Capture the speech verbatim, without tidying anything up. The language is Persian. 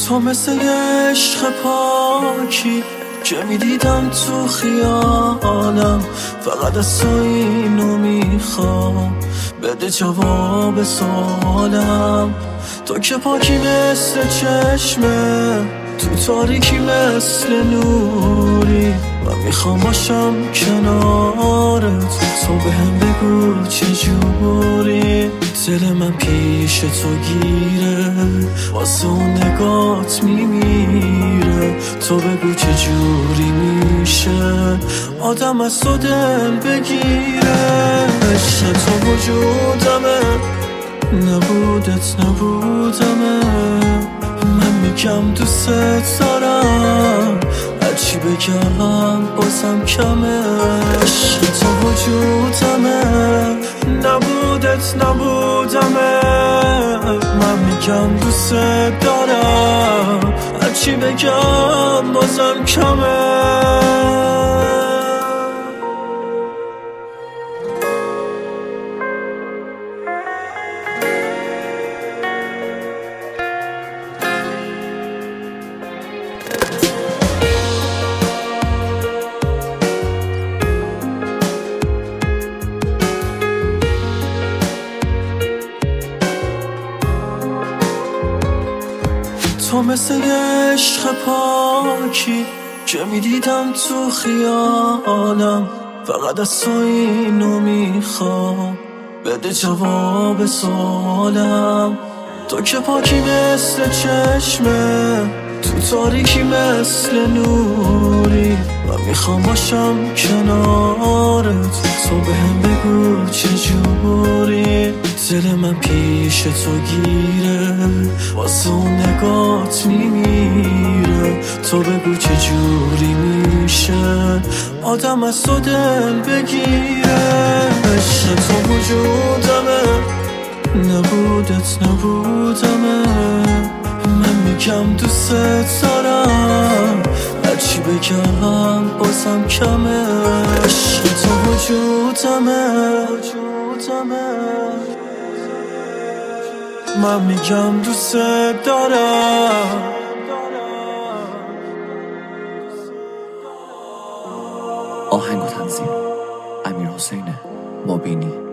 تو مثل یه عشق پاکی که میدیدم تو خیالم، فقط از تو اینو میخوام، بده جواب سوالم. تو که پاکی مثل چشمه، تو تاریکی مثل نوری، من میخوام باشم کنارت، تو بهم بگو چجوری. دل من پیش تو گیره، واسه اون نگات میمیره، تو بگو چجوری میشه آدم از تو دل بگیره. عشق تو وجودمه، نبودت نبودمه، من میگم دوست دارم، هرچی بگم بازم کمه. عشق تو وجودمه، نبودت نبودمه، من میگم دوست دارم، هرچی بگم بازم کمه. تو مثل یه عشق پاکی که میدیدم تو خیالم، فقط از تو اینو میخوام، بده جواب سوالم. تو که پاکی مثل چشمه، تو تاریکی مثل نوری، من میخوام باشم کنارت، تو بهم بگو چجوری. دل من پیش تو گیره، واسه اون نگات میمیره، تو بگو چجوری میشه آدم از تو دل بگیره. عشق تو وجودمه، نبودت نبودمه، من میگم دوست دارم، هرچی بگم بازم کمه. عشق تو وجودمه، من میگم دوست دارم. آهنگ و تنظیم امیرحسین مبینی.